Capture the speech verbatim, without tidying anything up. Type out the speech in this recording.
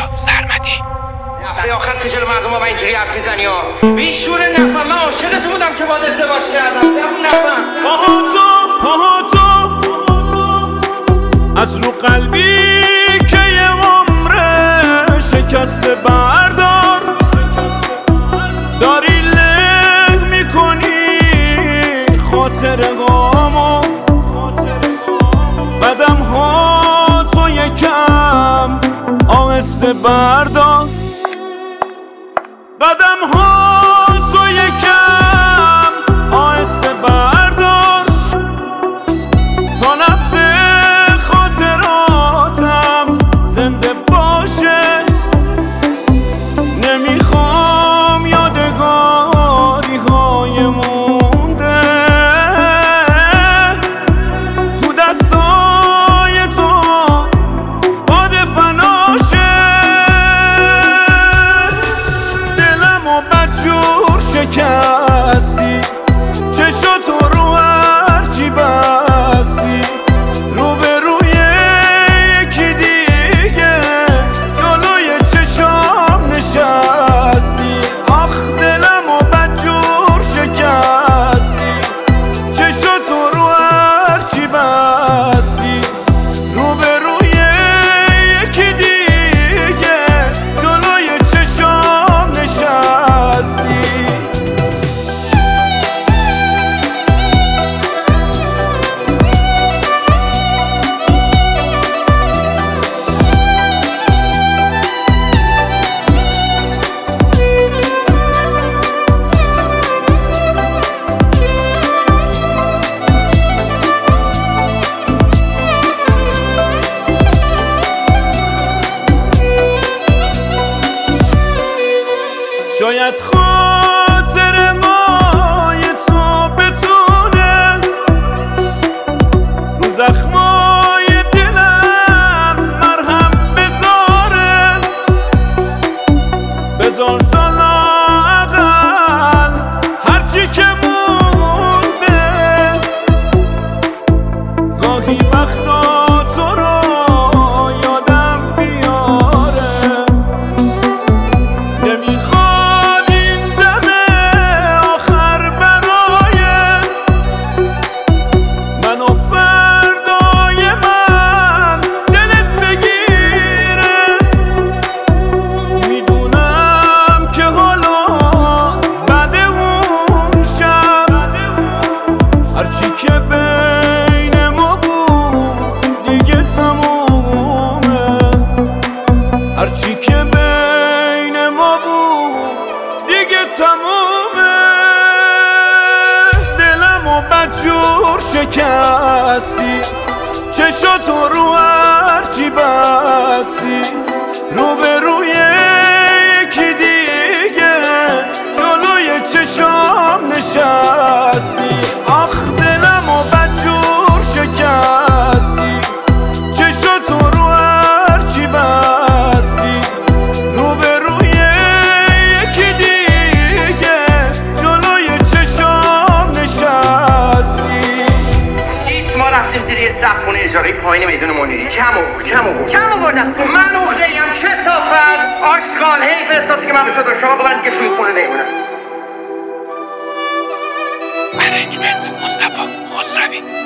سرمدی. هفته آخر تو جلو مردم با اینجوری حرف میزنی ها. بیشور نفهم، من عاشق تو بودم که باهات ازدواج کردم. زبون نفهم. پاها تو پاها تو از رو قلبی که یه عمره شکسته بردار، داری له میکنی خاطر غامو، قدم ها تو یکم آهسته بردار، قدم ها تو یکم آهسته بردار، تا نبض خاطراتم زنده باشه. نمیخوام یادگاری های مونده تو دستای تو باد فناشه. دلم و بدجور شکستی، چشاتو رو هرچی بستی، روبروی یکی دیگه جلوی چشام نشستی. آخ دلم و بدجور شکستی، چشاتو رو هرچی بستی، روبروی یکی دیگه جلوی چشام نشستی. شاید خاطر مای تو بتونه رو زخمای دلم مرهم بذاره. بذار تا لااقل هرچی که مونده گاهی وقتا تو رو یادم بیاره. نمیخوام هرچی که بین ما بود دیگه تمومه، هرچی که بین ما بود دیگه تمومه. دلم و بدجور شکستی، چشاتو رو هرچی بستی، روبروی یکی دیگه جلوی چشام نشستی. آخ دلم و بدجور شکستی، چشاتو رو هرچی بستی، روبروی یکی دیگه جلوی چشام نشستی. شیش ماه رفتیم زیر یه سقف خونه اجاره پایین میدون منیری. کم آورد کم آورد کم آوردم. من عقده‌ایم کثافت آشغال. حیف احساسی که من به تو داشتم. آقا من دیگه توی خونه نمیمونم. ارنجمنت مصطفی خسروی.